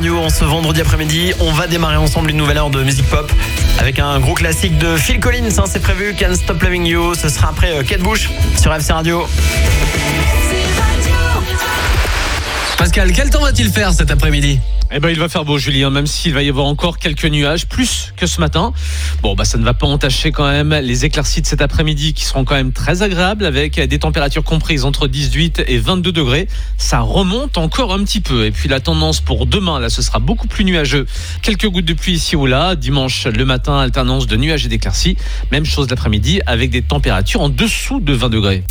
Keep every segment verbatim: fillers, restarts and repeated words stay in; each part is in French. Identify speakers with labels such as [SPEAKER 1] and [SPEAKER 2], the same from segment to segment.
[SPEAKER 1] Radio en ce vendredi après-midi. On va démarrer ensemble une nouvelle heure de musique pop avec un gros classique de Phil Collins. Hein, c'est prévu, Can't Stop Loving You. Ce sera après euh, Kate Bush sur F C Radio.
[SPEAKER 2] Pascal, quel temps va-t-il faire cet après-midi ?
[SPEAKER 3] Eh ben, il va faire beau, Julien, même s'il va y avoir encore quelques nuages, plus que ce matin. Bon, bah, ça ne va pas entacher quand même les éclaircies de cet après-midi qui seront quand même très agréables avec des températures comprises entre dix-huit et vingt-deux degrés. Ça remonte encore un petit peu. Et puis, la tendance pour demain, là, ce sera beaucoup plus nuageux. Quelques gouttes de pluie ici ou là. Dimanche, le matin, alternance de nuages et d'éclaircies. Même chose l'après-midi avec des températures en dessous de vingt degrés.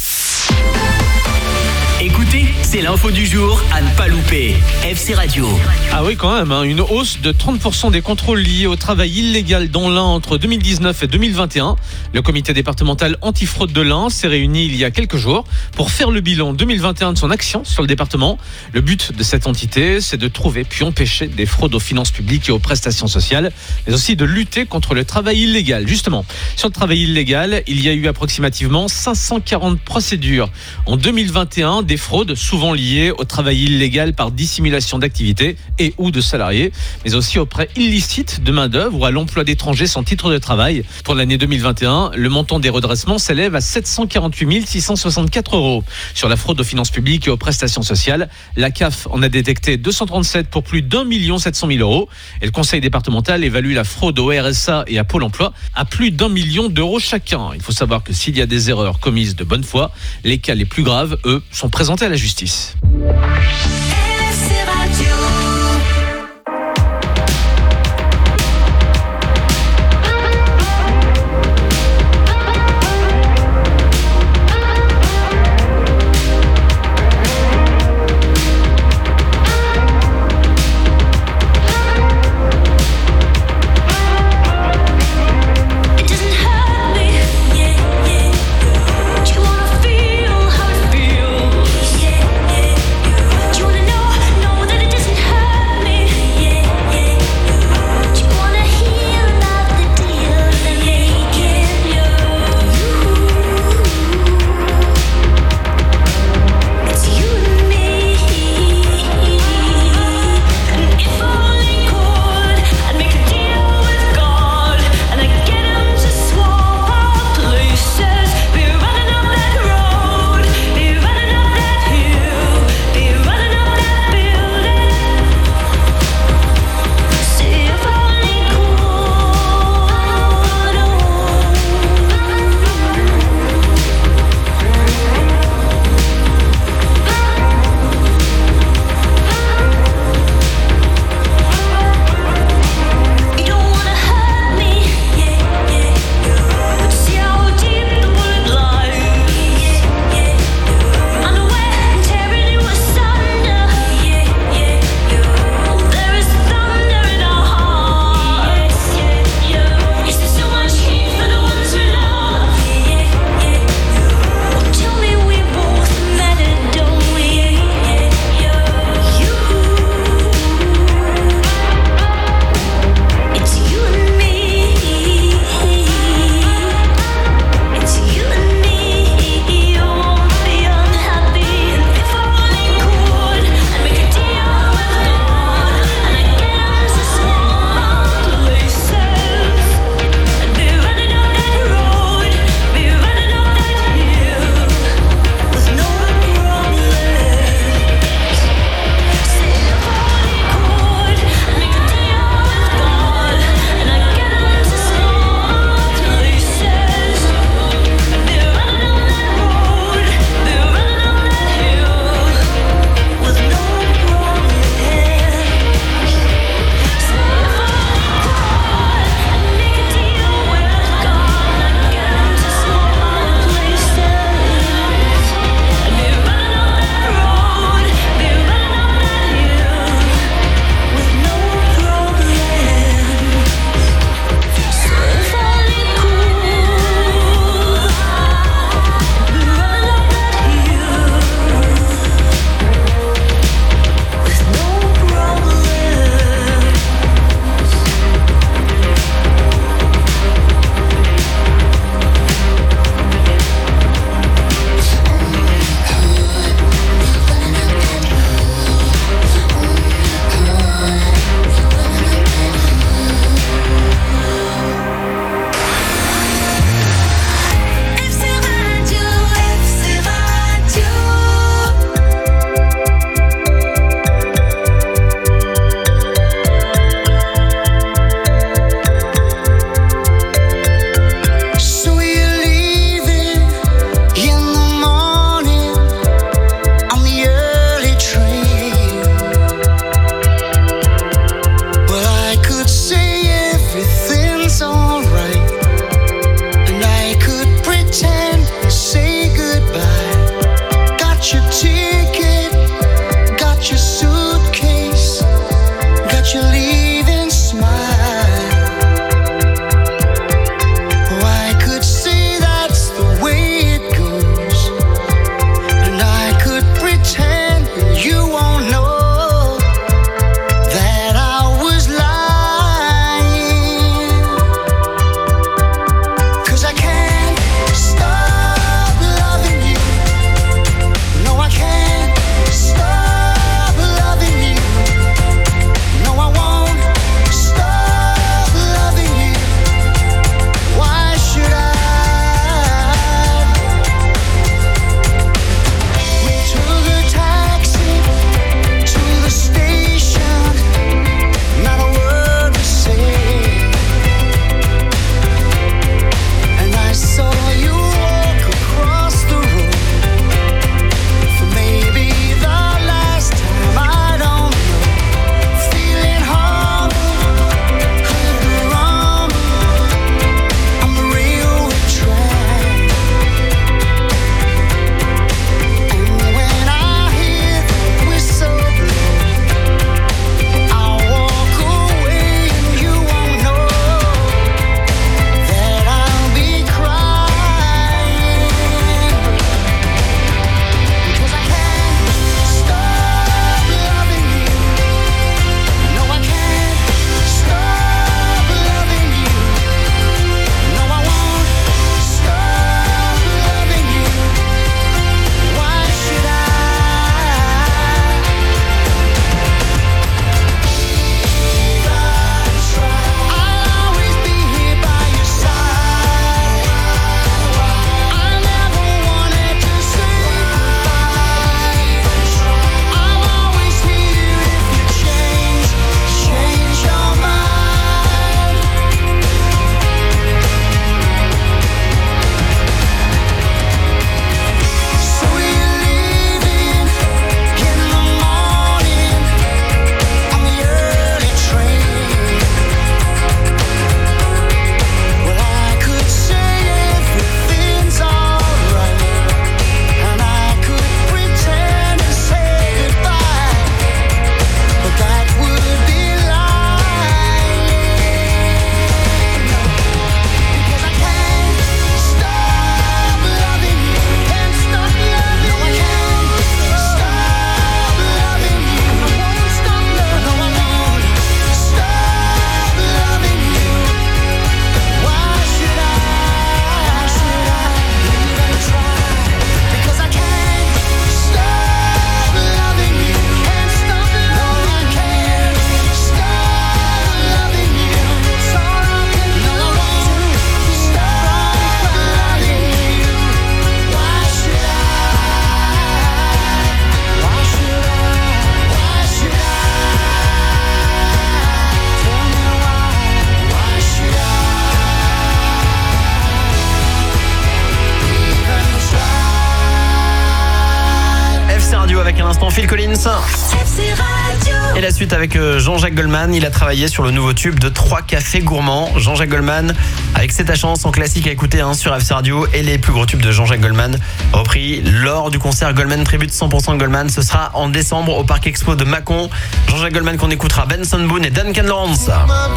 [SPEAKER 4] Écoutez, c'est l'info du jour à ne pas louper. F C Radio.
[SPEAKER 3] Ah oui, quand même, hein, une hausse de trente pour cent des contrôles liés au travail illégal dans l'Ain entre deux mille dix-neuf et deux mille vingt et un. Le comité départemental antifraude de l'Ain s'est réuni il y a quelques jours pour faire le bilan deux mille vingt et un de son action sur le département. Le but de cette entité, c'est de trouver puis empêcher des fraudes aux finances publiques et aux prestations sociales, mais aussi de lutter contre le travail illégal. Justement, sur le travail illégal, il y a eu approximativement cinq cent quarante procédures en deux mille vingt et un, des fraudes souvent liées au travail illégal par dissimulation d'activité et ou de salariés, mais aussi au prêt illicite de main-d'œuvre ou à l'emploi d'étrangers sans titre de travail. Pour l'année deux mille vingt et un, le montant des redressements s'élève à sept cent quarante-huit mille six cent soixante-quatre euros. Sur la fraude aux finances publiques et aux prestations sociales, la C A F en a détecté deux cent trente-sept pour plus d'un million sept cent mille euros et le conseil départemental évalue la fraude au R S A et à Pôle emploi à plus d'un million d'euros chacun. Il faut savoir que s'il y a des erreurs commises de bonne foi, les cas les plus graves, eux, sont présentés à la justice.
[SPEAKER 5] You wanna
[SPEAKER 1] l'instant, Phil Collins. Et la suite avec Jean-Jacques Goldman. Il a travaillé sur le nouveau tube de Trois Cafés Gourmands. Jean-Jacques Goldman avec C'est ta chance en classique à écouter hein, sur F C Radio. Et les plus gros tubes de Jean-Jacques Goldman repris lors du concert Goldman Tribute cent pour cent Goldman. Ce sera en décembre au Parc Expo de Mâcon. Jean-Jacques Goldman qu'on écoutera, Benson Boone et Duncan Lawrence.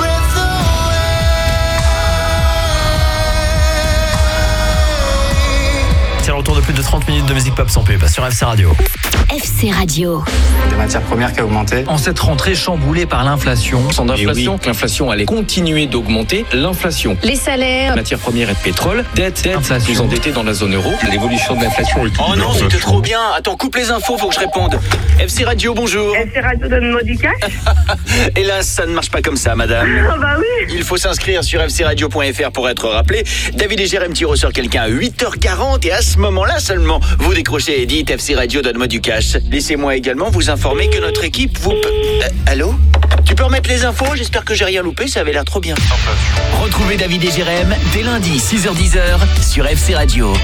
[SPEAKER 1] C'est le retour de plus de trente minutes de musique pop sans pub sur F C Radio.
[SPEAKER 5] F C Radio.
[SPEAKER 6] Des matières premières qui a augmenté.
[SPEAKER 7] En cette rentrée chamboulée par l'inflation.
[SPEAKER 8] Sans d'inflation,
[SPEAKER 6] oui.
[SPEAKER 8] l'inflation allait continuer d'augmenter. L'inflation,
[SPEAKER 5] Les salaires.
[SPEAKER 8] matières premières et pétrole, dette, dette,
[SPEAKER 7] Inflation.
[SPEAKER 8] plus endettés dans la zone euro. L'évolution de l'inflation.
[SPEAKER 4] Oh non, c'était trop bien. Attends, coupe les infos, faut que je réponde. F C Radio, bonjour.
[SPEAKER 9] F C Radio donne-moi du cash.
[SPEAKER 4] Hélas, ça ne marche pas comme ça, madame.
[SPEAKER 9] Oh bah oui.
[SPEAKER 4] Il faut s'inscrire sur f c radio point f r pour être rappelé. David et Jérém tirent au sort quelqu'un à huit heures quarante et à ce moment-là seulement, vous décrochez et dites F C Radio donne-moi du cash. Laissez-moi également vous informer que notre équipe vous... Euh, allô ? Tu peux remettre les infos ? J'espère que j'ai rien loupé, ça avait l'air trop bien.
[SPEAKER 10] Retrouvez David et Jérém dès lundi six heures dix sur F C Radio.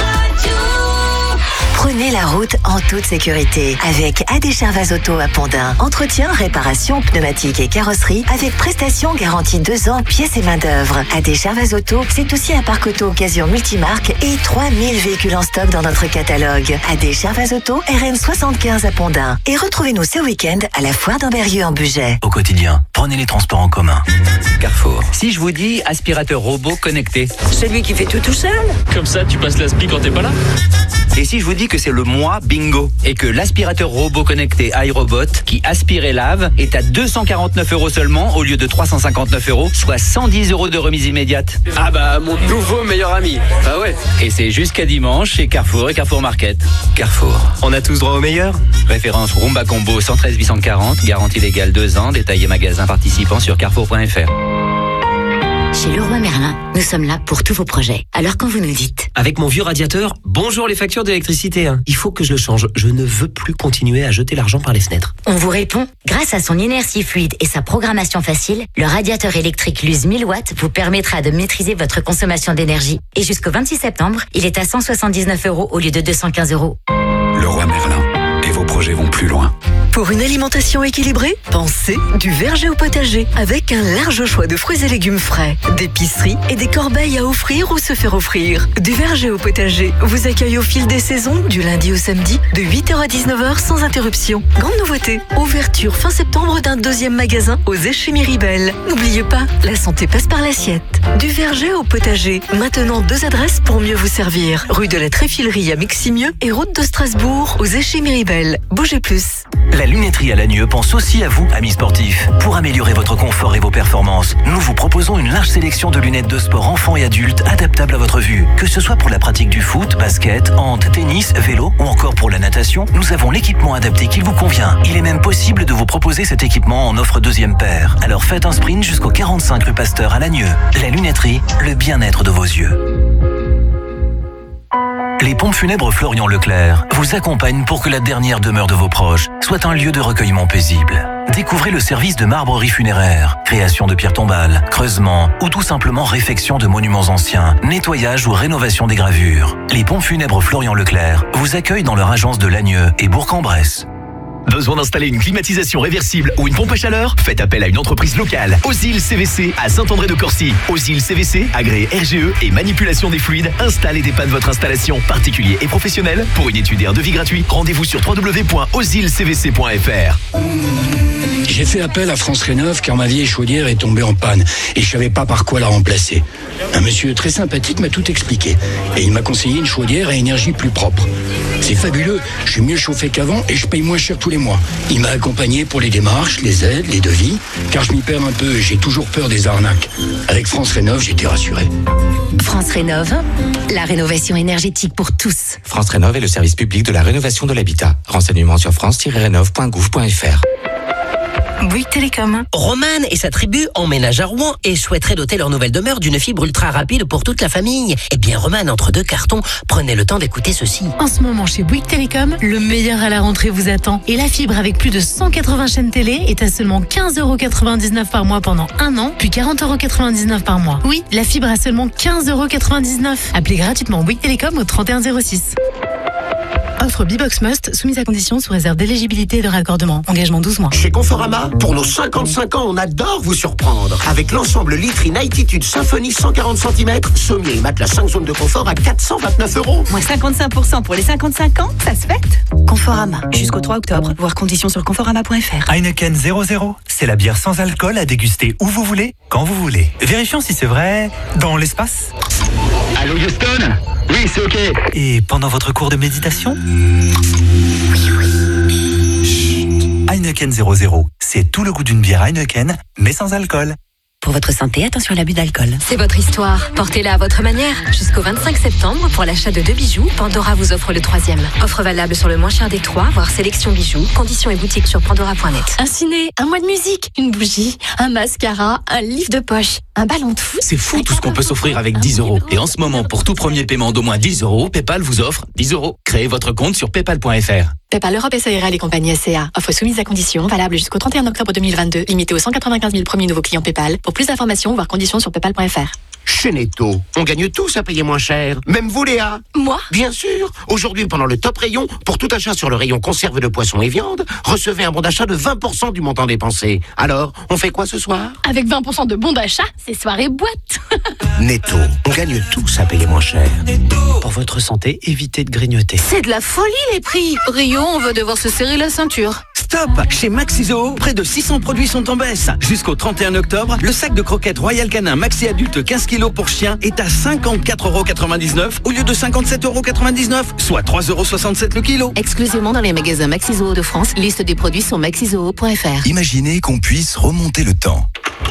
[SPEAKER 11] Prenez la route en toute sécurité avec A D Charvaz Auto à Pondin. Entretien, réparation, pneumatique et carrosserie avec prestation garantie deux ans, pièces et main d'œuvre. A D Charvaz Auto, c'est aussi un parc auto occasion multimarque et trois mille véhicules en stock dans notre catalogue. A D Charvaz Auto, R N soixante-quinze à Pondin. Et retrouvez-nous ce week-end à la foire d'Amberieu en Bugey.
[SPEAKER 10] Au quotidien, prenez les transports en commun. Carrefour.
[SPEAKER 7] Si je vous dis aspirateur robot connecté.
[SPEAKER 9] Celui qui fait tout tout seul.
[SPEAKER 8] Comme ça, tu passes l'aspi quand t'es pas là.
[SPEAKER 7] Et si je vous dis que c'est le mois bingo et que l'aspirateur robot connecté iRobot qui aspire et lave est à deux cent quarante-neuf euros seulement au lieu de trois cent cinquante-neuf euros, soit cent dix euros de remise immédiate.
[SPEAKER 8] Ah bah, mon nouveau meilleur ami. Ah ouais.
[SPEAKER 7] Et c'est jusqu'à dimanche chez Carrefour et Carrefour Market.
[SPEAKER 10] Carrefour. On a tous droit au meilleur.
[SPEAKER 7] Référence Roomba Combo cent treize huit cent quarante, garantie légale deux ans, détaillé magasin participant sur carrefour point f r.
[SPEAKER 5] Chez Leroy Merlin, nous sommes là pour tous vos projets. Alors quand vous nous dites...
[SPEAKER 10] Avec mon vieux radiateur, bonjour les factures d'électricité. Hein. Il faut que je le change. Je ne veux plus continuer à jeter l'argent par les fenêtres.
[SPEAKER 5] On vous répond, grâce à son inertie fluide et sa programmation facile, le radiateur électrique Luz mille watts vous permettra de maîtriser votre consommation d'énergie. Et jusqu'au vingt-six septembre, il est à cent soixante-dix-neuf euros au lieu de deux cent quinze euros.
[SPEAKER 6] Leroy Merlin. Et vos projets vont plus loin.
[SPEAKER 11] Pour une alimentation équilibrée, pensez du verger au potager avec un large choix de fruits et légumes frais, d'épicerie et des corbeilles à offrir ou se faire offrir. Du verger au potager vous accueille au fil des saisons, du lundi au samedi, de huit heures à dix-neuf heures sans interruption. Grande nouveauté, ouverture fin septembre d'un deuxième magasin aux Échés Miribel. N'oubliez pas, la santé passe par l'assiette. Du verger au potager, maintenant deux adresses pour mieux vous servir. Rue de la Tréfilerie à Meximieux et route de Strasbourg aux Échés Miribel. Bougez plus.
[SPEAKER 10] La lunetterie à Lagnieu pense aussi à vous, amis sportifs. Pour améliorer votre confort et vos performances, nous vous proposons une large sélection de lunettes de sport enfants et adultes adaptables à votre vue. Que ce soit pour la pratique du foot, basket, hand, tennis, vélo ou encore pour la natation, nous avons l'équipement adapté qui vous convient. Il est même possible de vous proposer cet équipement en offre deuxième paire. Alors faites un sprint jusqu'au quarante-cinq rue Pasteur à Lagnieu. La lunetterie, le bien-être de vos yeux. Les pompes funèbres Florian Leclerc vous accompagnent pour que la dernière demeure de vos proches soit un lieu de recueillement paisible. Découvrez le service de marbrerie funéraire, création de pierres tombales, creusement ou tout simplement réfection de monuments anciens, nettoyage ou rénovation des gravures. Les pompes funèbres Florian Leclerc vous accueillent dans leur agence de Lagnieu et Bourg-en-Bresse.
[SPEAKER 12] Besoin d'installer une climatisation réversible ou une pompe à chaleur ? Faites appel à une entreprise locale, Ozil C V C à Saint-André-de-Corcy. Ozil C V C, agréé R G E et manipulation des fluides, installe et dépanne votre installation, particulier et professionnel. Pour une étude et un devis gratuit, rendez-vous sur w w w point ozil c v c point f r.
[SPEAKER 13] J'ai fait appel à France Rénov car ma vieille chaudière est tombée en panne et je savais pas par quoi la remplacer. Un monsieur très sympathique m'a tout expliqué et il m'a conseillé une chaudière à énergie plus propre. C'est fabuleux, je suis mieux chauffé qu'avant et je paye moins cher tous les mois. Il m'a accompagné pour les démarches, les aides, les devis, car je m'y perds un peu et j'ai toujours peur des arnaques. Avec France Rénov, j'étais rassuré.
[SPEAKER 5] France Rénov, la rénovation énergétique pour tous.
[SPEAKER 14] France Rénov est le service public de la rénovation de l'habitat. Renseignements sur france tiret rénov point gouv point f r.
[SPEAKER 11] Bouygues Télécom.
[SPEAKER 15] Romane et sa tribu emménagent à Rouen et souhaiteraient doter leur nouvelle demeure d'une fibre ultra rapide pour toute la famille. Eh bien, Romane, entre deux cartons, prenez le temps d'écouter ceci.
[SPEAKER 16] En ce moment, chez Bouygues Télécom, le meilleur à la rentrée vous attend. Et la fibre avec plus de cent quatre-vingts chaînes télé est à seulement quinze euros quatre-vingt-dix-neuf par mois pendant un an, puis quarante euros quatre-vingt-dix-neuf par mois. Oui, la fibre à seulement quinze euros quatre-vingt-dix-neuf. Appelez gratuitement Bouygues Télécom au trente et un zéro six. Offre B-Box Must, soumise à condition sous réserve d'éligibilité et de raccordement. Engagement douze mois.
[SPEAKER 17] Chez Conforama, pour nos cinquante-cinq ans, on adore vous surprendre. Avec l'ensemble Litry Nightitude Symphony cent quarante centimètres, sommier et matelas cinq zones de confort à quatre cent vingt-neuf euros.
[SPEAKER 18] Moins cinquante-cinq pour cent pour les cinquante-cinq ans, ça se fête. Conforama, jusqu'au trois octobre, voir conditions sur conforama point f r.
[SPEAKER 19] Heineken zéro zéro, c'est la bière sans alcool à déguster où vous voulez, quand vous voulez. Vérifions si c'est vrai dans l'espace.
[SPEAKER 20] Allô Houston? Oui, c'est ok.
[SPEAKER 19] Et pendant votre cours de méditation? Heineken zéro zéro, c'est tout le goût d'une bière Heineken, mais sans alcool.
[SPEAKER 18] Pour votre santé, attention à l'abus d'alcool.
[SPEAKER 21] C'est votre histoire. Portez-la à votre manière. Jusqu'au vingt-cinq septembre, pour l'achat de deux bijoux, Pandora vous offre le troisième. Offre valable sur le moins cher des trois, voire sélection bijoux. Conditions et boutiques sur pandora point net.
[SPEAKER 22] Un ciné, un mois de musique, une bougie, un mascara, un livre de poche, un ballon de foot.
[SPEAKER 14] C'est fou tout ce qu'on peut s'offrir avec dix euros. Et en ce moment, pour tout premier paiement d'au moins dix euros, PayPal vous offre dix euros. Créez votre compte sur paypal point f r.
[SPEAKER 22] PayPal Europe S A R L et compagnie S C A. Offre soumise à conditions, valable jusqu'au trente et un octobre deux mille vingt-deux. Limité aux cent quatre-vingt-quinze mille premiers nouveaux clients PayPal. Pour plus d'informations, voir conditions sur paypal point f r.
[SPEAKER 17] Chez Netto, on gagne tous à payer moins cher. Même vous, Léa.
[SPEAKER 22] Moi?
[SPEAKER 17] Bien sûr. Aujourd'hui, pendant le top rayon, pour tout achat sur le rayon conserve de poissons et viande, recevez un bon d'achat de vingt pour cent du montant dépensé. Alors, on fait quoi ce soir?
[SPEAKER 22] Avec vingt pour cent de bon d'achat, c'est soirée boîte.
[SPEAKER 17] Netto, on gagne tous à payer moins cher.
[SPEAKER 23] Pour votre santé, évitez de grignoter.
[SPEAKER 22] C'est de la folie les prix. Rio, on va devoir se serrer la ceinture.
[SPEAKER 24] Stop! Chez Maxiso, près de six cents produits sont en baisse. Jusqu'au trente et un octobre, le sac de croquettes Royal Canin Maxi Adulte quinze kilos pour chien est à cinquante-quatre euros quatre-vingt-dix-neuf au lieu de cinquante-sept euros quatre-vingt-dix-neuf, soit trois euros soixante-sept le kilo.
[SPEAKER 22] Exclusivement dans les magasins Maxiso de France. Liste des produits sur maxizoo point f r.
[SPEAKER 25] Imaginez qu'on puisse remonter le temps.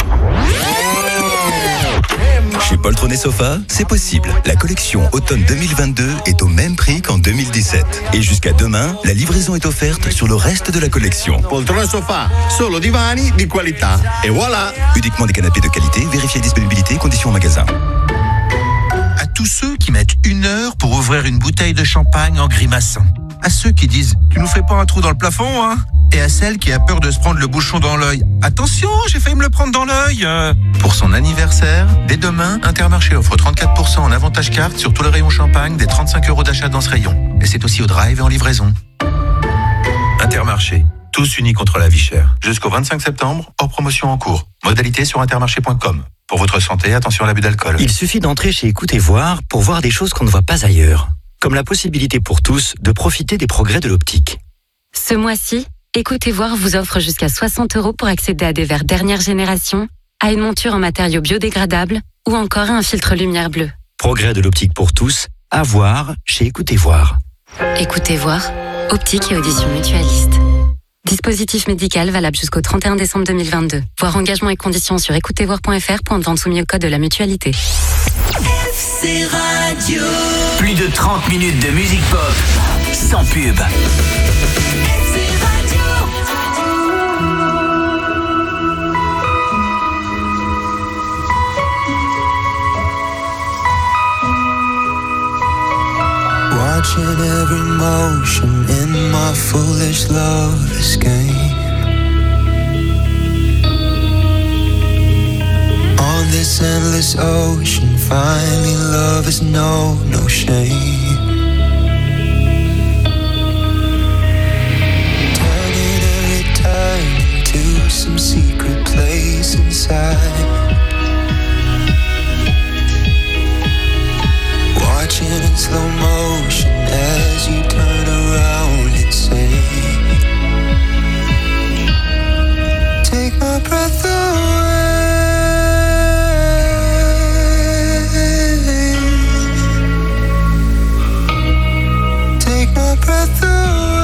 [SPEAKER 25] Chez Poltron et Sofa, c'est possible. La collection automne deux mille vingt-deux est au même prix qu'en deux mille dix-sept. Et jusqu'à demain, la livraison est offerte sur le reste de la collection.
[SPEAKER 26] Poltron et Sofa, solo divani di qualità. Et voilà!
[SPEAKER 25] Uniquement des canapés de qualité, vérifiez disponibilité, conditions en magasin.
[SPEAKER 27] À tous ceux qui mettent une heure pour ouvrir une bouteille de champagne en grimaçant. À ceux qui disent « Tu nous fais pas un trou dans le plafond, hein ?» Et à celle qui a peur de se prendre le bouchon dans l'œil. « Attention, j'ai failli me le prendre dans l'œil !» Pour son anniversaire, dès demain, Intermarché offre trente-quatre pour cent en avantage carte sur tout le rayon champagne des trente-cinq euros d'achat dans ce rayon. Et c'est aussi au drive et en livraison. Intermarché, tous unis contre la vie chère. Jusqu'au vingt-cinq septembre, hors promotion en cours. Modalité sur intermarché point com. Pour votre santé, attention à l'abus d'alcool.
[SPEAKER 23] Il suffit d'entrer chez Écoute et Voir pour voir des choses qu'on ne voit pas ailleurs. Comme la possibilité pour tous de profiter des progrès de l'optique.
[SPEAKER 21] Ce mois-ci, Écoute et Voir vous offre jusqu'à soixante euros pour accéder à des verres dernière génération, à une monture en matériaux biodégradables ou encore à un filtre lumière bleue.
[SPEAKER 23] Progrès de l'optique pour tous, à voir chez Écoute et Voir.
[SPEAKER 21] Écoute et Voir, optique et audition mutualiste. Dispositif médical valable jusqu'au trente et un décembre deux mille vingt-deux. Voir engagement et conditions sur écoute et voir point f r, point de vente soumis au code de la mutualité.
[SPEAKER 28] F C Radio.
[SPEAKER 10] Plus de trente minutes de musique pop, sans pub.
[SPEAKER 28] F C Radio.
[SPEAKER 29] Watching every motion in my foolish love escape. On this endless ocean, finally love is no, no shame. Turning every turn to some secret place inside. Watching in slow motion as you turn around and say, take my breath away. Take my breath away.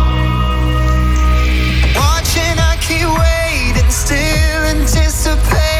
[SPEAKER 29] Watching, I keep waiting, still anticipating.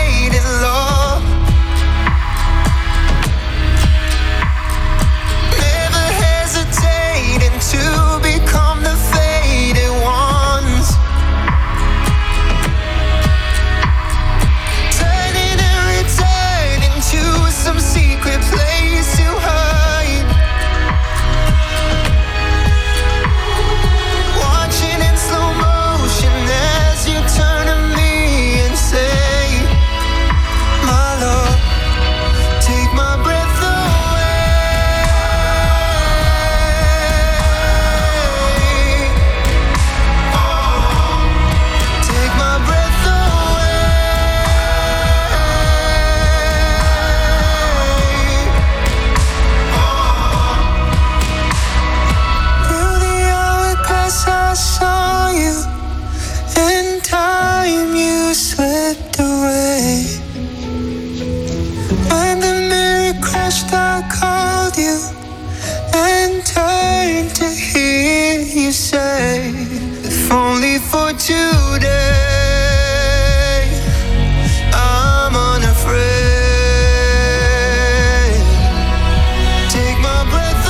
[SPEAKER 29] today. I'm unafraid. Take my breath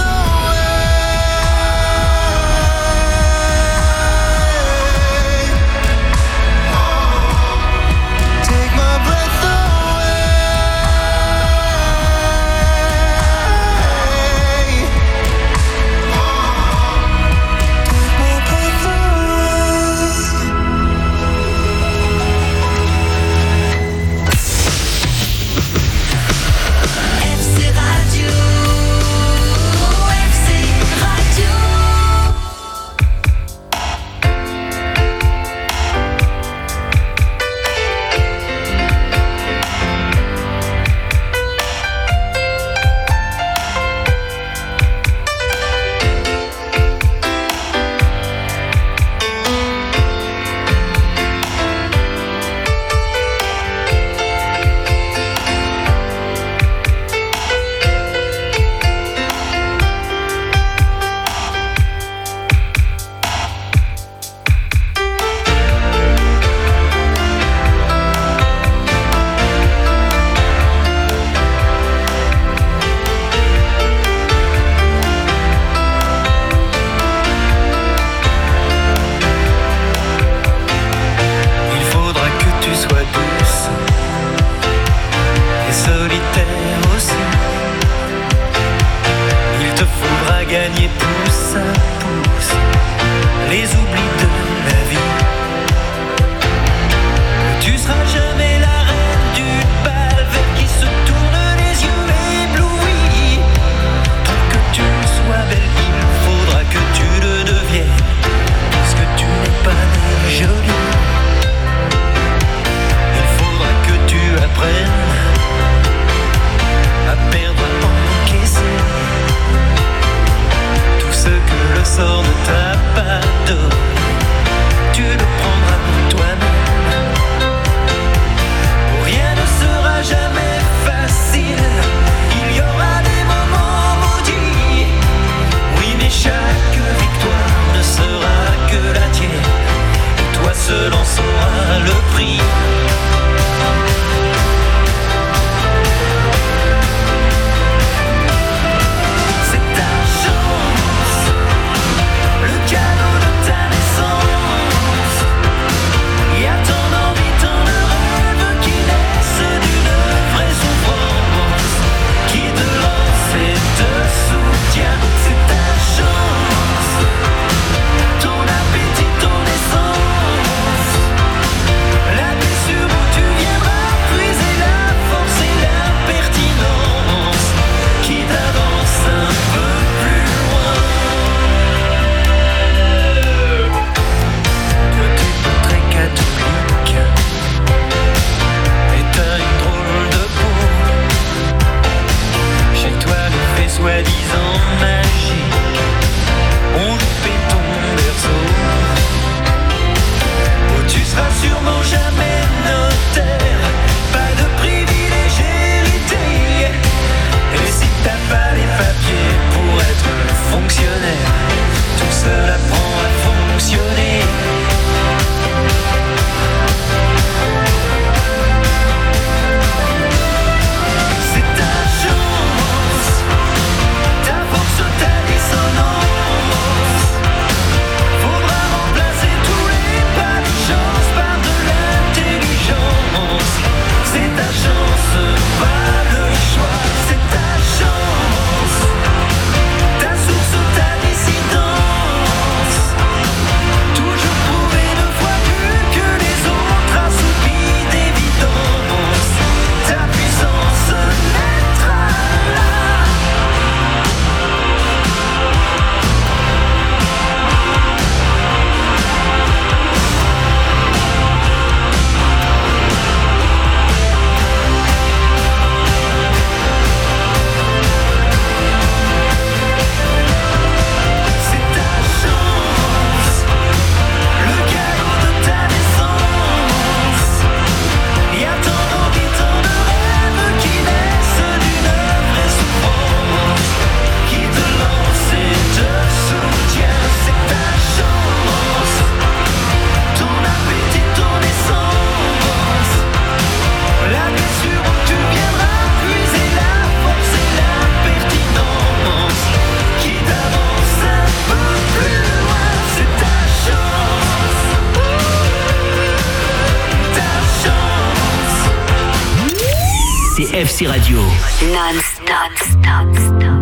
[SPEAKER 29] away. Take my breath away. Take my breath away.
[SPEAKER 1] c'est F C Radio.
[SPEAKER 28] Non-stop, stop, stop.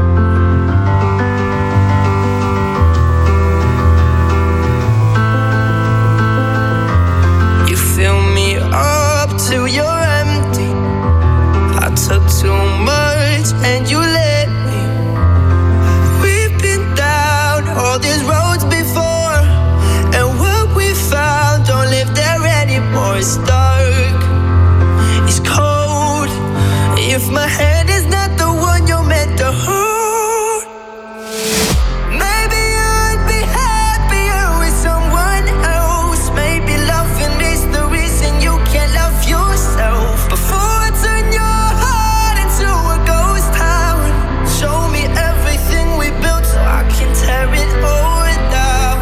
[SPEAKER 2] You fill me up till you're empty. I took too much and you let me. We've been down all these roads before, and what we found don't live there anymore. It's dark, it's cold. If my hand is not the one you're meant to hold, maybe I'd be happier with someone else. Maybe loving is the reason you can't love yourself. Before I turn your heart into a ghost town, show me everything we built so I can tear it all down.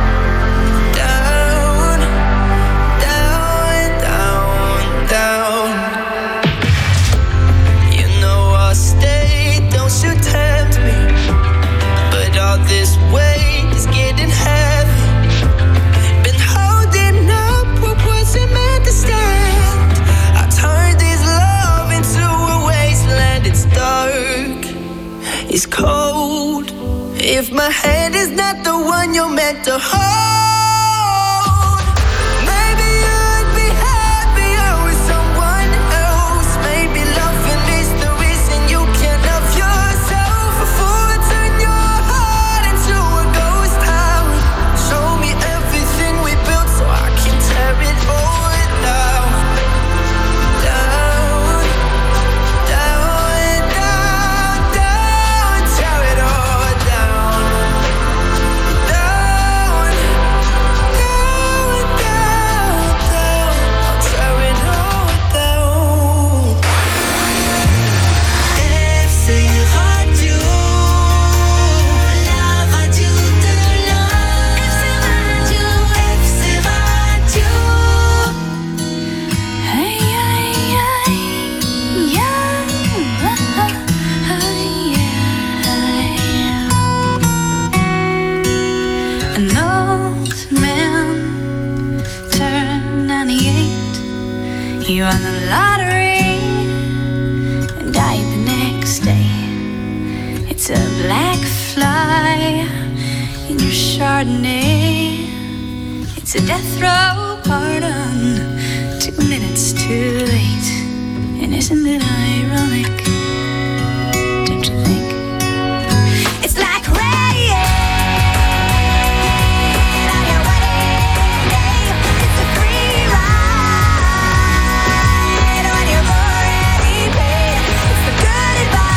[SPEAKER 2] Down, down, down, down. You know I'll stay, don't you tempt me. But all this weight is getting heavy. Been holding up what wasn't meant to stand. I turned this love into a wasteland. It's dark, it's cold. If my hand is not the one you're meant to hold, maybe I'd be happier with someone else. Maybe loving is the reason you can't love yourself. Before I turn your heart into a ghost town, show me everything we built so I can tear it all down. Down, down, down, down, tear it all down. Down, down, down, down, I'll tear it all down. F C Radio, la radio de l'homme. F C Radio, F C Radio. Hey, hey, hey, yeah, yeah. An old man turned ninety-eight. He won the lottery and died the next day. It's a black fly in your Chardonnay. It's a death row pardon, two minutes too late. And isn't it ironic? Don't you think? It's like rain on your wedding day. It's a free ride when you've already paid. It's the good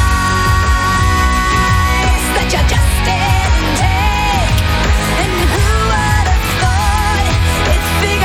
[SPEAKER 2] advice that you just didn't take. And who would have thought it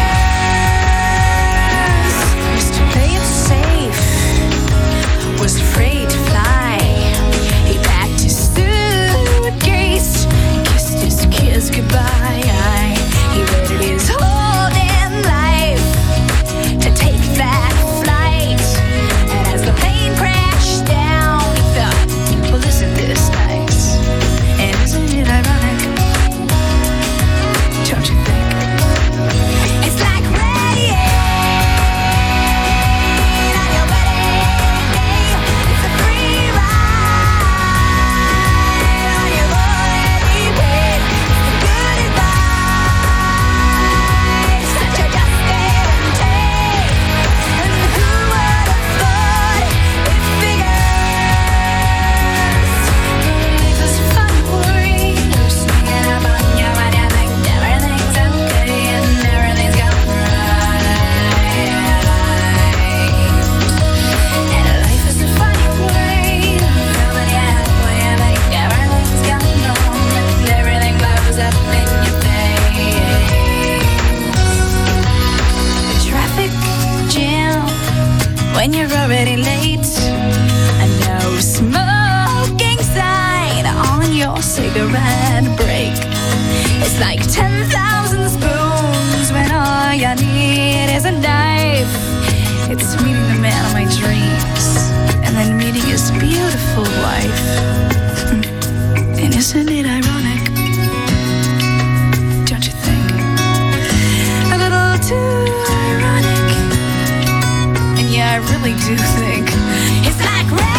[SPEAKER 2] figures? Mister Play It Safe was afraid to fly. He packed his suitcase, kissed his kids goodbye. He waited his whole damn life to take that flight. And as the plane crashed down, he thought, well, isn't this nice? And isn't it ironic? Don't you think? It's like rain on your wedding day. It's a free ride when you've already paid. It's the good advice that you just didn't take. And who would have thought it figures? Life is fun for you, swinging up on your body. I think everything's okay and everything's going right. And life is a funny place. Nobody halfway. I think everything's going wrong and everything blows up in your face. The traffic jam when you're already late. A no smoking sign on your cigarette break. It's like ten thousand spoons when all you need is a knife. It's meeting the man of my dreams and then meeting his beautiful wife. And isn't it ironic? Don't you think? A little too ironic. And yeah,
[SPEAKER 1] I really do think it's like rain.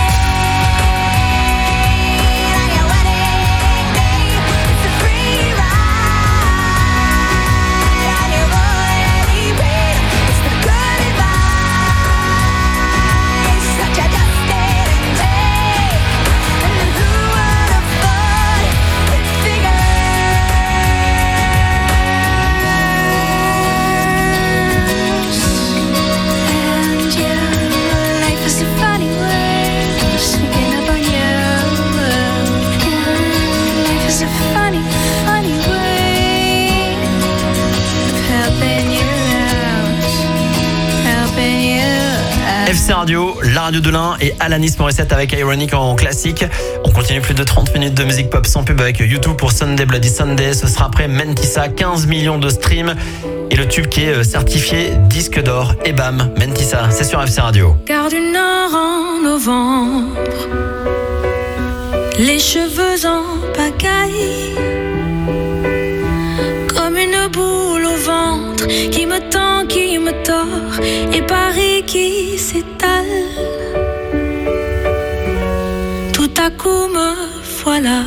[SPEAKER 3] F C Radio, la radio de l'Ain et Alanis Morissette avec Ironic en classique. On continue plus de trente minutes de musique pop sans pub avec YouTube pour Sunday Bloody Sunday. Ce sera après Mentissa, quinze millions de streams et le tube qui est certifié disque d'or. Et bam, Mentissa, c'est sur F C Radio.
[SPEAKER 1] Gare du Nord en novembre, les cheveux en pagaille, comme une boule au ventre qui me tend, qui me tord, et Paris qui s'étale. Tout à coup me voilà,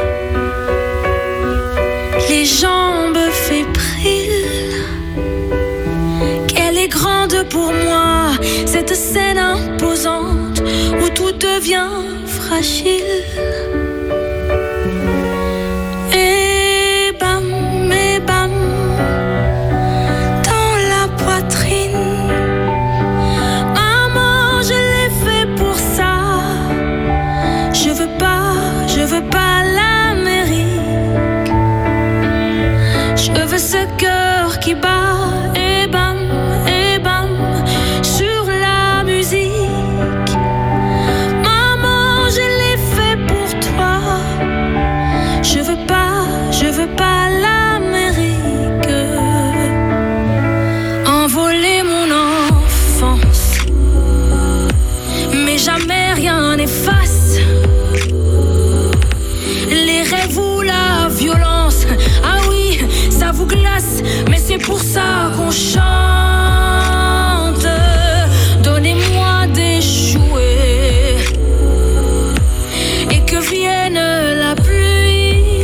[SPEAKER 1] les jambes fébriles. Qu'elle est grande pour moi, cette scène imposante où tout devient fragile. Et bam, et bam, dans la poitrine. Maman, je l'ai fait pour ça. Je veux pas, je veux pas l'Amérique. Je veux ce cœur qui bat. Et bam, et bam, sur la musique. Maman, je l'ai fait pour toi. Je veux pas, je veux pas l'Amérique. Envoler mon enfance, mais jamais rien n'efface les rêves ou la violence. Ah oui, ça vous glace, mais c'est pour ça qu'on chante. Donnez-moi des jouets et que vienne la pluie.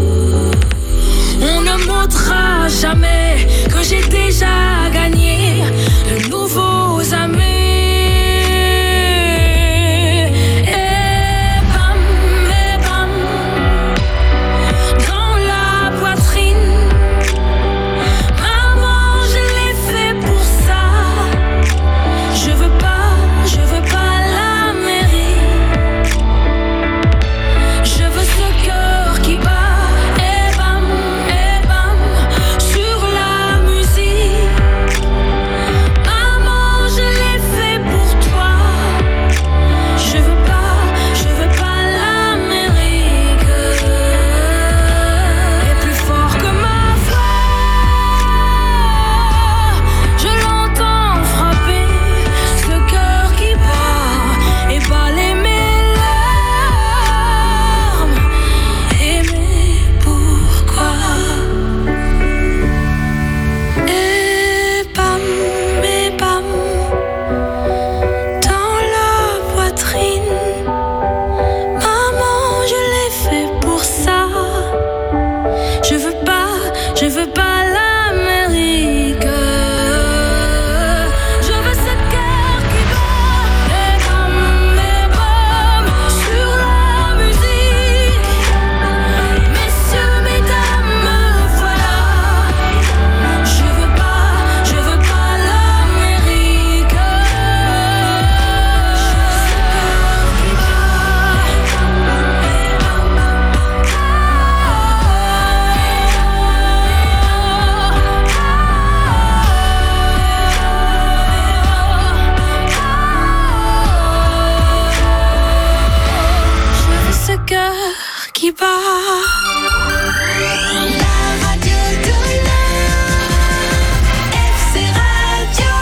[SPEAKER 1] On ne montrera jamais que j'ai déjà gagné de nouveaux amis. Et bam, et bam, dans la poitrine. Maman, je l'ai fait pour ça. Je veux pas, je veux pas l'Amérique. Je veux ce cœur qui bat. Et bam, et bam, sur la musique. Maman, je l'ai fait pour toi. Je veux pas, je veux pas l'Amérique. Et plus fort que ma voix, je l'entends frapper ce cœur qui bat et balayer mes larmes. Et mais pourquoi? Et bam, et bam, dans la poitrine. Maman, je l'ai fait pour ça. Je veux pas, je veux pas l'Amérique. Je veux ce cœur qui bat. Et bam, et bam, sur la musique. Messieurs, mesdames, me voilà. Je veux pas, je veux pas l'Amérique. Je veux ce cœur qui bat. La radio de l'Ain, F C Radio.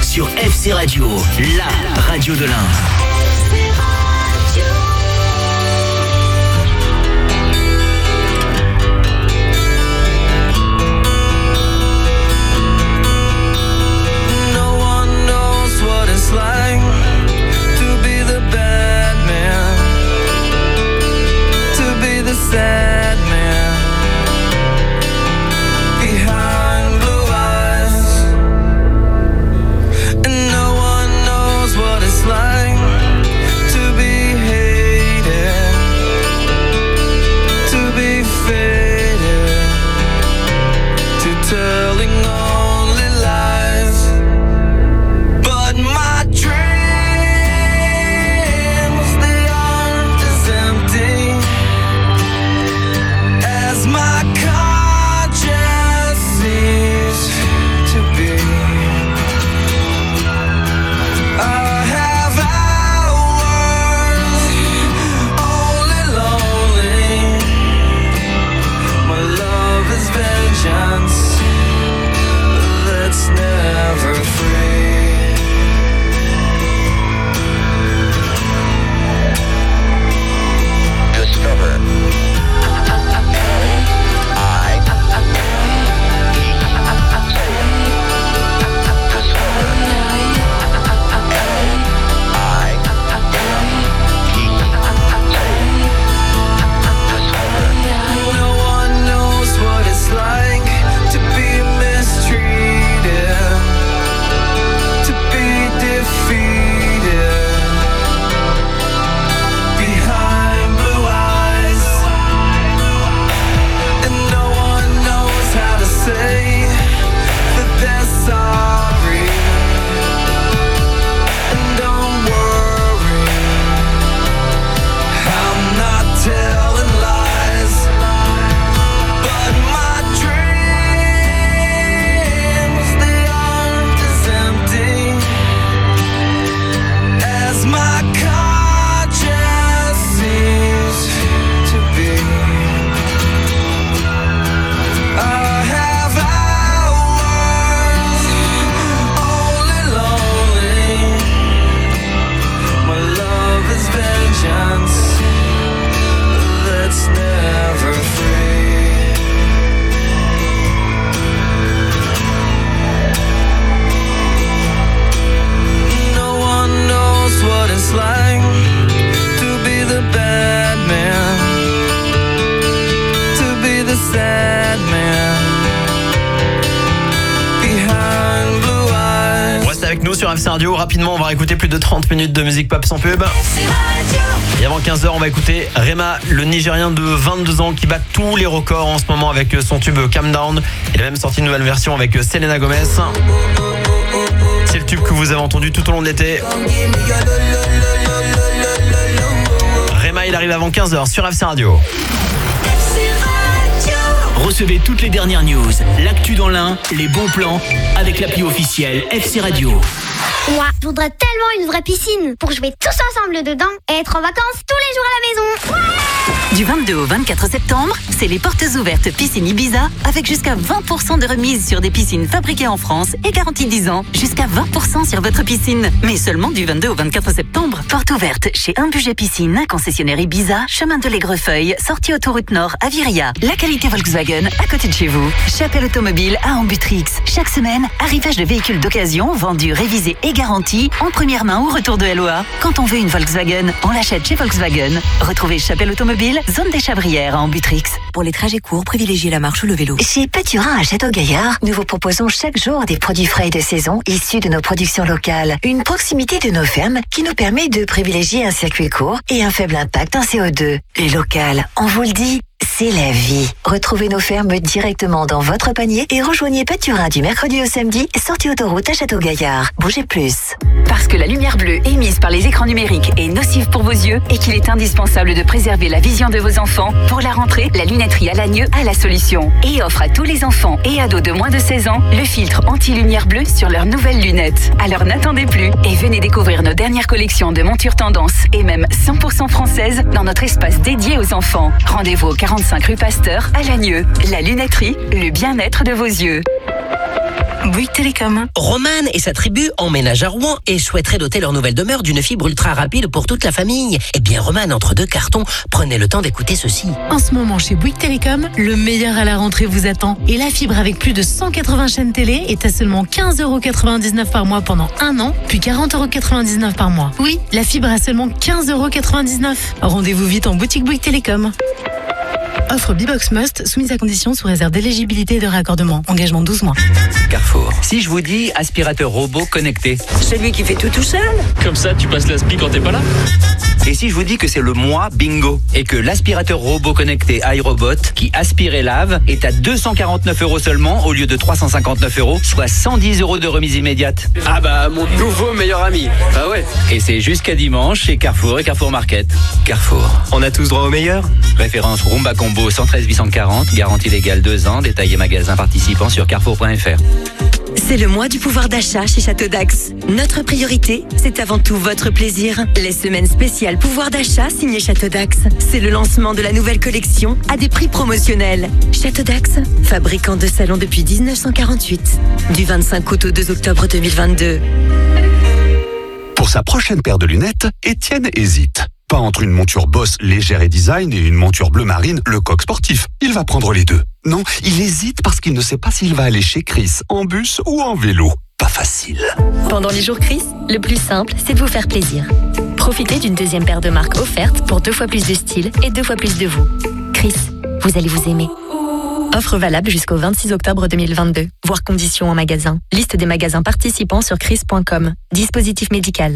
[SPEAKER 10] sur F C Radio, la radio de l'Ain.
[SPEAKER 2] Like to be the bad man, to be the sad man behind blue eyes, and no one knows what it's like to be hated, to be faded, to telling only lies. But my dreams, they aren't as empty as my conscience seems to be. I have hours only lonely. My love is vengeance that's never free.
[SPEAKER 3] Sur F C Radio, rapidement on va écouter plus de trente minutes de musique pop sans pub. Et avant quinze heures on va écouter Rema, le Nigérien de vingt-deux ans qui bat tous les records en ce moment avec son tube Calm Down. Il a même sorti une nouvelle version avec Selena Gomez. C'est le tube que vous avez entendu tout au long de l'été. Rema, il arrive avant quinze heures sur F C Radio.
[SPEAKER 10] Recevez toutes les dernières news, l'actu dans l'Ain, les bons plans avec l'appli officielle F C Radio.
[SPEAKER 4] Moi, je voudrais tellement une vraie piscine pour jouer tous ensemble dedans et être en vacances tous les jours à la maison. Ouais!
[SPEAKER 5] Du vingt-deux au vingt-quatre septembre, c'est les portes ouvertes Piscine Ibiza avec jusqu'à vingt pour cent de remise sur des piscines fabriquées en France et garantie dix ans. Jusqu'à vingt pour cent sur votre piscine. Mais seulement du vingt-deux au vingt-quatre septembre. Porte ouverte chez Un Budget Piscine, concessionnaire Ibiza, chemin de l'Aigrefeuille, sortie autoroute nord à Viria. La qualité Volkswagen à côté de chez vous. Chapelle Automobile à Ambutrix. Chaque semaine, arrivage de véhicules d'occasion vendus, révisés et garantis en première main ou retour de L O A. Quand on veut une Volkswagen, on l'achète chez Volkswagen. Retrouvez Chapelle Automobile, zone des Chabrières à Ambutrix.
[SPEAKER 6] Pour les trajets courts, privilégiez la marche ou le vélo.
[SPEAKER 5] Chez Pâturin à Château-Gaillard, nous vous proposons chaque jour des produits frais et de saison issus de nos productions locales. Une proximité de nos fermes qui nous permet de privilégier un circuit court et un faible impact en C O deux. Les locales, on vous le dit, c'est la vie. Retrouvez nos fermes directement dans votre panier et rejoignez Pâturin du mercredi au samedi, sortie autoroute à Château-Gaillard. Bougez plus. Parce que la lumière bleue émise par les écrans numériques est nocive pour vos yeux et qu'il est indispensable de préserver la vision de vos enfants, pour la rentrée, la lunetterie à Lagneux a la solution et offre à tous les enfants et ados de moins de seize ans le filtre anti-lumière bleue sur leurs nouvelles lunettes. Alors n'attendez plus et venez découvrir nos dernières collections de montures tendance et même cent pour cent françaises dans notre espace dédié aux enfants. Rendez-vous au quarante-cinq rue Pasteur à Lagneux. La lunetterie, le bien-être de vos yeux.
[SPEAKER 7] Bouygues Télécom.
[SPEAKER 8] Romane et sa tribu emménagent à Rouen et souhaiteraient doter leur nouvelle demeure d'une fibre ultra rapide pour toute la famille. Eh bien, Romane, entre deux cartons, prenez le temps d'écouter ceci.
[SPEAKER 7] En ce moment, chez Bouygues Télécom, le meilleur à la rentrée vous attend. Et la fibre avec plus de cent quatre-vingts chaînes télé est à seulement quinze euros quatre-vingt-dix-neuf par mois pendant un an, puis quarante euros quatre-vingt-dix-neuf par mois. Oui, la fibre à seulement quinze euros quatre-vingt-dix-neuf. Rendez-vous vite en boutique Bouygues Télécom. Offre Bibox Must, soumise à conditions sous réserve d'éligibilité et de raccordement. Engagement douze mois.
[SPEAKER 9] Carrefour. Si je vous dis aspirateur robot connecté.
[SPEAKER 11] Celui qui fait tout tout seul.
[SPEAKER 9] Comme ça, tu passes l'aspi quand t'es pas là. Et si je vous dis que c'est le mois bingo et que l'aspirateur robot connecté iRobot qui aspire et lave est à deux cent quarante-neuf euros seulement au lieu de trois cent cinquante-neuf euros, soit cent dix euros de remise immédiate.
[SPEAKER 12] Ah bah mon nouveau meilleur ami. Ah ouais.
[SPEAKER 9] Et c'est jusqu'à dimanche chez Carrefour et Carrefour Market. Carrefour. On a tous droit au meilleur. Référence Roomba Combo cent treize huit cent quarante, garantie légale deux ans, détaillé magasin participant sur carrefour point f r.
[SPEAKER 13] C'est le mois du pouvoir d'achat chez Château d'Axe. Notre priorité, c'est avant tout votre plaisir. Les semaines spéciales pouvoir d'achat signées Château d'Axe. C'est le lancement de la nouvelle collection à des prix promotionnels. Château d'Axe, fabricant de salons depuis dix-neuf cent quarante-huit. Du vingt-cinq août au deux octobre deux mille vingt-deux.
[SPEAKER 15] Pour sa prochaine paire de lunettes, Étienne hésite. Pas entre une monture Boss légère et design et une monture bleu marine Lecoq sportif. Il va prendre les deux. Non, il hésite parce qu'il ne sait pas s'il va aller chez Chris, en bus ou en vélo. Pas facile.
[SPEAKER 16] Pendant les jours Chris, le plus simple, c'est de vous faire plaisir. Profitez d'une deuxième paire de marques offerte pour deux fois plus de style et deux fois plus de vous. Chris, vous allez vous aimer. Offre valable jusqu'au vingt-six octobre deux mille vingt-deux. Voir conditions en magasin. Liste des magasins participants sur chris point com. Dispositif médical.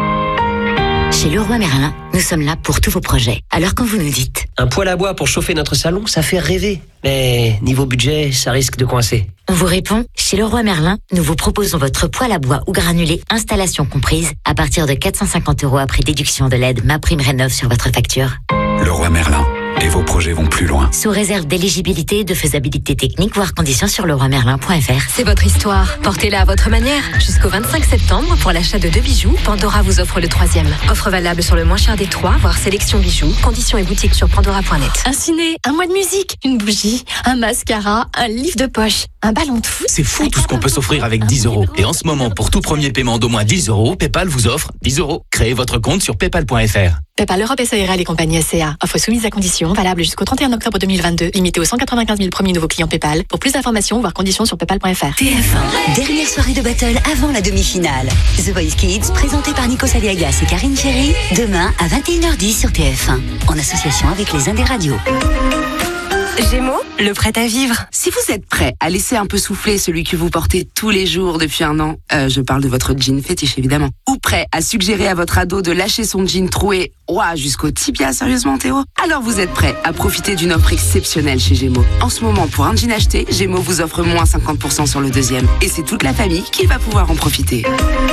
[SPEAKER 20] Chez Leroy Merlin, nous sommes là pour tous vos projets. Alors quand vous nous dites...
[SPEAKER 8] Un poêle à bois pour chauffer notre salon, ça fait rêver. Mais niveau budget, ça risque de coincer.
[SPEAKER 20] On vous répond, chez Leroy Merlin, nous vous proposons votre poêle à bois ou granulé, installation comprise, à partir de quatre cent cinquante euros après déduction de l'aide MaPrimeRénov' sur votre facture.
[SPEAKER 25] Leroy Merlin. Et vos projets vont plus loin.
[SPEAKER 20] Sous réserve d'éligibilité et de faisabilité technique, voire conditions sur leroy merlin point f r.
[SPEAKER 21] C'est votre histoire. Portez-la à votre manière. Jusqu'au vingt-cinq septembre, pour l'achat de deux bijoux, Pandora vous offre le troisième. Offre valable sur le moins cher des trois, voire sélection bijoux. Conditions et boutiques sur pandora point net.
[SPEAKER 22] Un ciné, un mois de musique, une bougie, un mascara, un livre de poche, un ballon de foot.
[SPEAKER 14] C'est fou tout ce qu'on peut s'offrir avec dix euros. Et en ce moment, pour tout premier paiement d'au moins dix euros, PayPal vous offre dix euros. Créez votre compte sur paypal point f r.
[SPEAKER 22] PayPal Europe S A R L et compagnie S C A. Offre soumise à conditions, valable jusqu'au trente et un octobre deux mille vingt-deux, limité aux cent quatre-vingt-quinze mille premiers nouveaux clients PayPal. Pour plus d'informations, voir conditions sur paypal point f r.
[SPEAKER 20] T F un, dernière soirée de battle avant la demi-finale. The Voice Kids, présenté par Nico Aliagas et Karine Ferry, demain à vingt et une heures dix sur T F un, en association avec les Indes Radios.
[SPEAKER 30] Gémeaux, le prêt à vivre. Si vous êtes prêt à laisser un peu souffler celui que vous portez tous les jours depuis un an, euh, je parle de votre jean fétiche évidemment, ou prêt à suggérer à votre ado de lâcher son jean troué, ouah, jusqu'au tibia, sérieusement Théo, alors vous êtes prêt à profiter d'une offre exceptionnelle chez Gémeaux. En ce moment, pour un jean acheté, Gémeaux vous offre moins cinquante pour cent sur le deuxième. Et c'est toute la famille qui va pouvoir en profiter.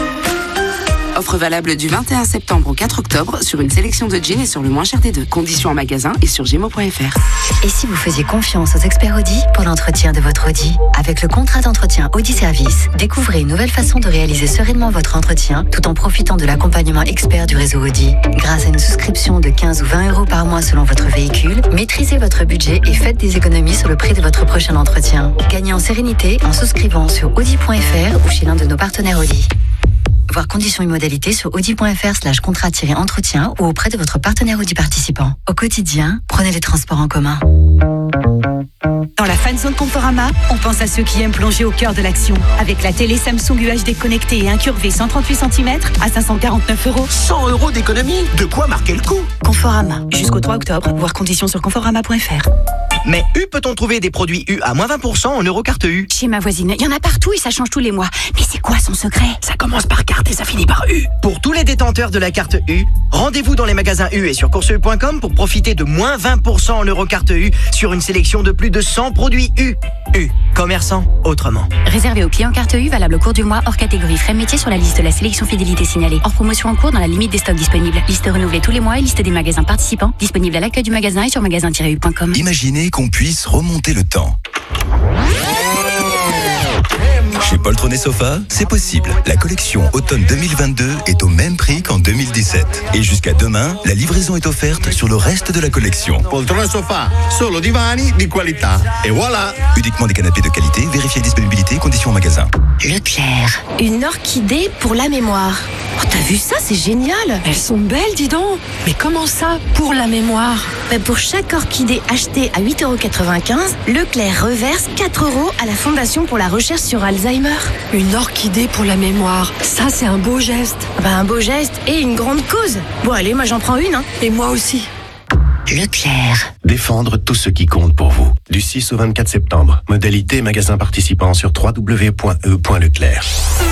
[SPEAKER 30] Offre valable du vingt et un septembre au quatre octobre sur une sélection de jeans et sur le moins cher des deux. Conditions en magasin et sur gémeaux point f r.
[SPEAKER 20] Et si vous faisiez confiance aux experts Audi pour l'entretien de votre Audi? Avec le contrat d'entretien Audi Service, découvrez une nouvelle façon de réaliser sereinement votre entretien tout en profitant de l'accompagnement expert du réseau Audi. Grâce à une souscription de quinze ou vingt euros par mois selon votre véhicule, maîtrisez votre budget et faites des économies sur le prix de votre prochain entretien. Gagnez en sérénité en souscrivant sur audi point f r ou chez l'un de nos partenaires Audi. Voir conditions et modalités sur audi point f r slash contrat-entretien ou auprès de votre partenaire Audi participant. Au quotidien, prenez les transports en commun.
[SPEAKER 18] Dans la fan zone Conforama, on pense à ceux qui aiment plonger au cœur de l'action. Avec la télé Samsung U H D connectée et incurvée cent trente-huit centimètres à cinq cent quarante-neuf euros.
[SPEAKER 17] cent euros d'économie? De quoi marquer le coup?
[SPEAKER 18] Conforama. Jusqu'au trois octobre, voir conditions sur conforama point f r.
[SPEAKER 31] Mais U, peut-on trouver des produits U à moins vingt pour cent en Eurocarte U?
[SPEAKER 18] Chez ma voisine, il y en a partout et ça change tous les mois. Mais c'est quoi son secret?
[SPEAKER 31] Ça commence par carte et ça finit par U. Pour tous les détenteurs de la carte U, rendez-vous dans les magasins U et sur course u point com pour profiter de moins vingt pour cent en Eurocarte U sur une sélection de plus de cent produits U. U, commerçant autrement.
[SPEAKER 22] Réservé aux clients carte U, valable au cours du mois, hors catégorie frais métiers sur la liste de la sélection fidélité signalée. Hors promotion en cours dans la limite des stocks disponibles. Liste renouvelée tous les mois et liste des magasins participants. Disponible à l'accueil du magasin et sur magasin tiret u point com.
[SPEAKER 25] Imaginez qu'on puisse remonter le temps. Chez Poltron et Sofa, c'est possible. La collection automne deux mille vingt-deux est au même prix qu'en deux mille dix-sept. Et jusqu'à demain, la livraison est offerte sur le reste de la collection.
[SPEAKER 17] Poltrone Sofa, solo divani di qualità. Et voilà.
[SPEAKER 25] Uniquement des canapés de qualité, vérifiez disponibilité, conditions en magasin.
[SPEAKER 1] Leclerc. Une orchidée pour la mémoire. Oh, t'as vu ça? C'est génial.
[SPEAKER 2] Elles sont belles, dis donc. Mais comment ça, pour la mémoire?
[SPEAKER 1] Ben, pour chaque orchidée achetée à huit euros quatre-vingt-quinze, Leclerc reverse quatre euros à la Fondation pour la recherche sur Alzheimer.
[SPEAKER 2] Une orchidée pour la mémoire. Ça, c'est un beau geste.
[SPEAKER 1] Ben, un beau geste et une grande cause. Bon, allez, moi j'en prends une. Hein.
[SPEAKER 2] Et moi aussi.
[SPEAKER 20] Leclerc.
[SPEAKER 17] Défendre tout ce qui compte pour vous. Du six au vingt-quatre septembre. Modalité magasin participant sur w w w point e point leclerc.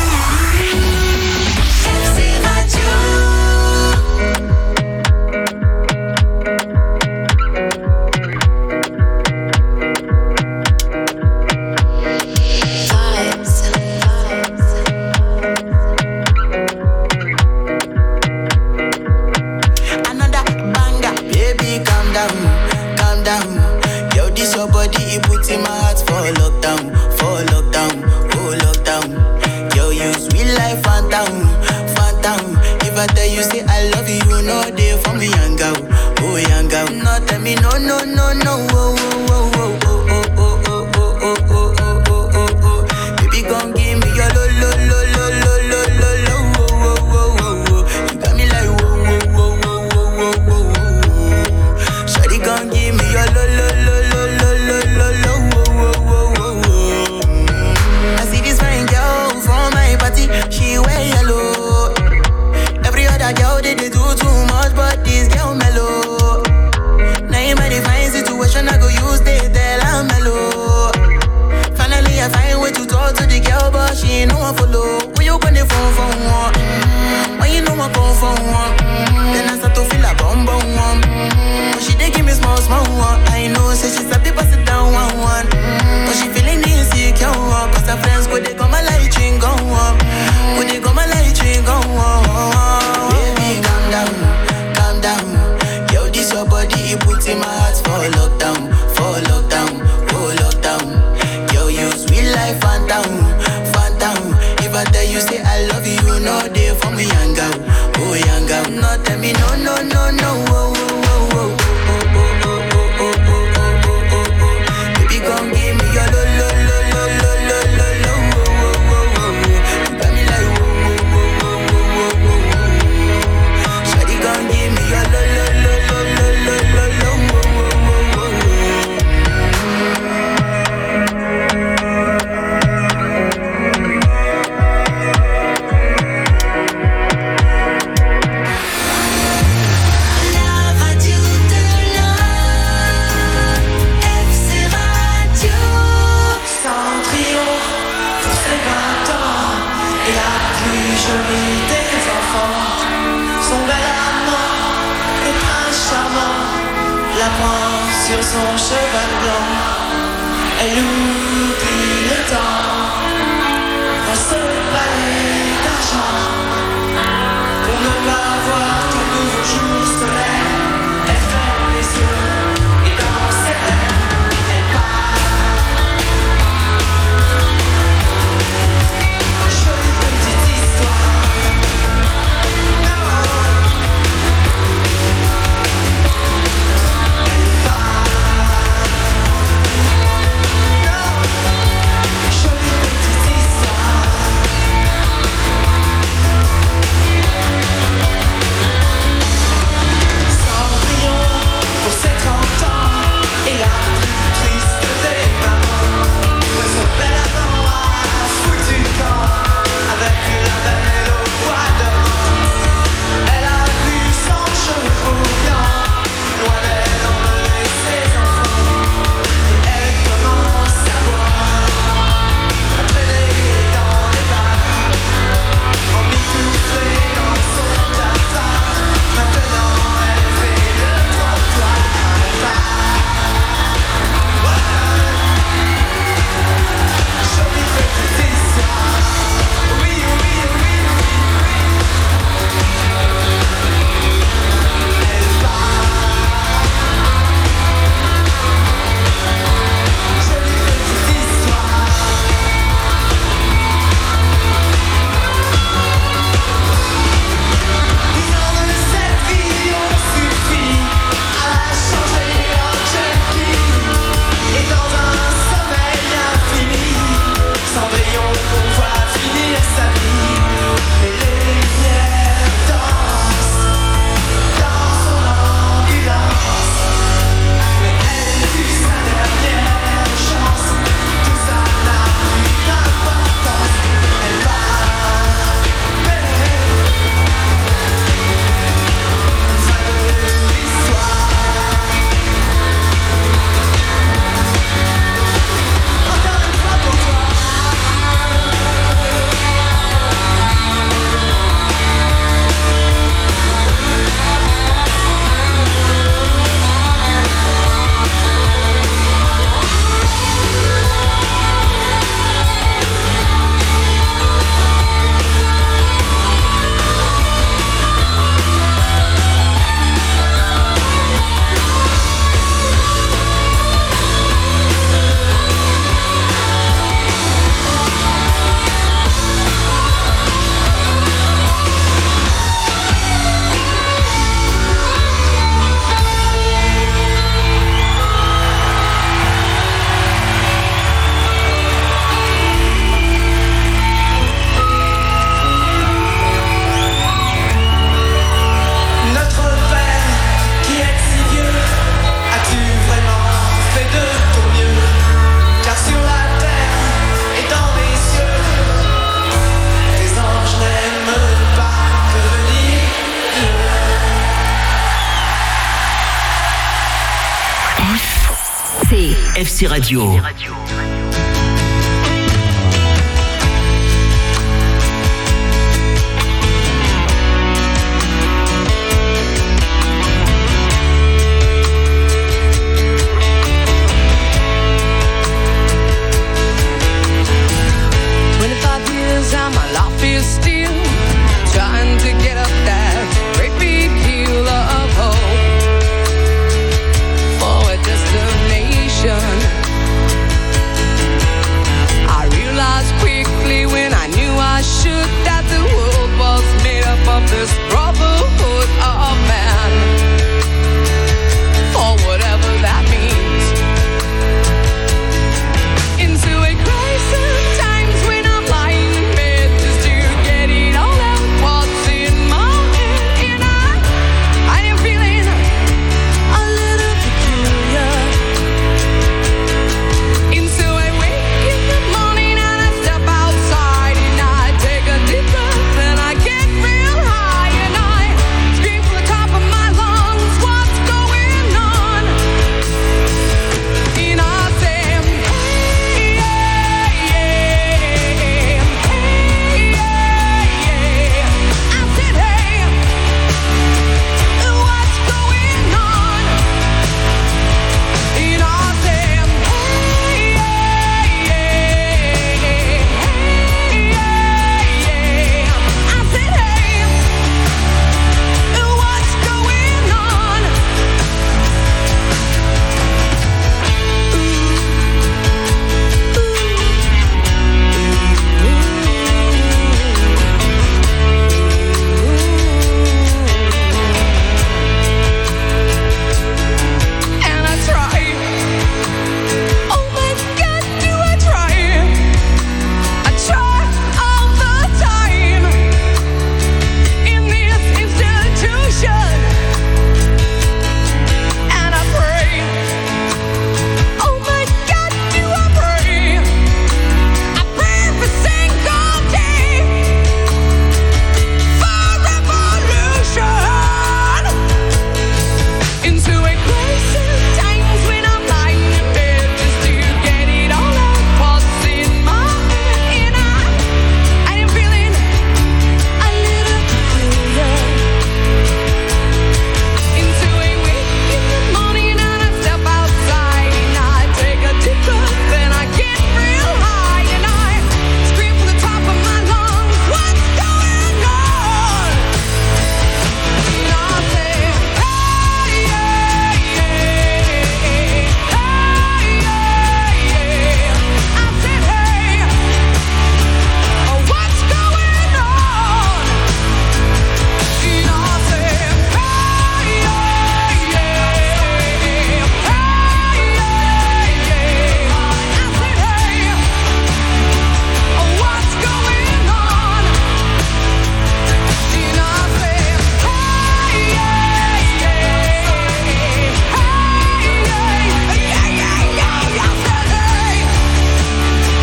[SPEAKER 3] In my heart for lockdown, for lockdown, oh lockdown. Yo, you sweet life, phantom, phantom. If I tell you say I love you, you know they for me young girl, oh young girl. No tell me no, no, no, no, oh, oh, oh, oh, oh, oh, oh, oh, oh, oh, oh, oh, oh, oh. Baby, gon' give me your lo, lo, lo, lo, lo, lo, lo, lo, oh, oh, oh, oh, oh. You got me like whoa, whoa, whoa, whoa, whoa, whoa, whoa. Shawty gon' give me your lo, lo, lo, lo, lo, lo, lo, lo. She wear yellow. Every other girl they, they do too much, but this girl mellow. Now in my divine situation, I go use they tell I'm mellow. Finally I find way to talk to the girl, but she ain't no one follow. When you gonna phone for one? Mm-hmm. When you know I phone for one? Mm-hmm. Then I start to feel a bum bum one. Mm-hmm. But she dey give me small small one. I know, say she's happy, pass it down one one. Mm-hmm. But she feeling insecure, cause her friends go they come my light ring go up. Go they come my light ring go up. Baby, calm down, calm down. Yo, this your body, it puts in my heart for lockdown, for lockdown, oh lockdown. Yo, you sweet life, phantom, phantom. If I tell you say I love you, you know they for me young girl, oh young girl. No tell me no, no, no, no, oh, oh, oh, oh. Gon' give me your lo lo lo lo lo lo lo lo wo wo wo wo. You got me like wo wo wo wo wo wo wo. Shawty gon' give me your lo lo lo lo lo lo lo lo wo wo wo wo. La radio de la F C Radio. Sans triomphe pour ses vingt ans et la plus jolie des enfants. Son bel amant et prince charmant la prend sur son cheval blanc. Elle oublie le temps dans ce palais d'argent pour ne pas voir tout nouveau jour se lève. Elle ferme les yeux et dans ses rêves elle part. Jolie petite histoire. Elle part. Jolie
[SPEAKER 4] F C Radio.